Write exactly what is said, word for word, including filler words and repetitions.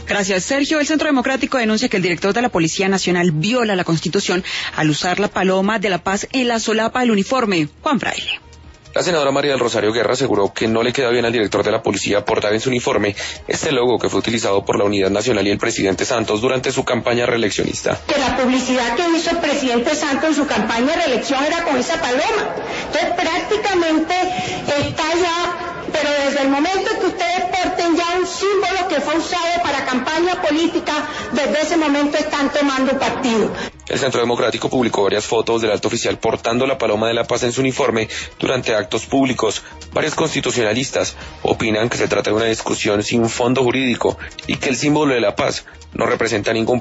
Gracias, Sergio. El Centro Democrático denuncia que el director de la Policía Nacional viola la Constitución al usar la paloma de la paz en la solapa del uniforme. Juan Fraile. La senadora María del Rosario Guerra aseguró que no le queda bien al director de la policía portar en su uniforme este logo que fue utilizado por la Unidad Nacional y el presidente Santos durante su campaña reeleccionista. Que la publicidad que hizo el presidente Santos en su campaña de reelección era con esa paloma. Entonces prácticamente está ya, pero desde el momento en que ustedes porten ya un símbolo que fue usado para campaña política, desde ese momento están tomando partido. El Centro Democrático publicó varias fotos del alto oficial portando la paloma de la paz en su uniforme durante actos públicos. Varios constitucionalistas opinan que se trata de una discusión sin fondo jurídico y que el símbolo de la paz no representa ningún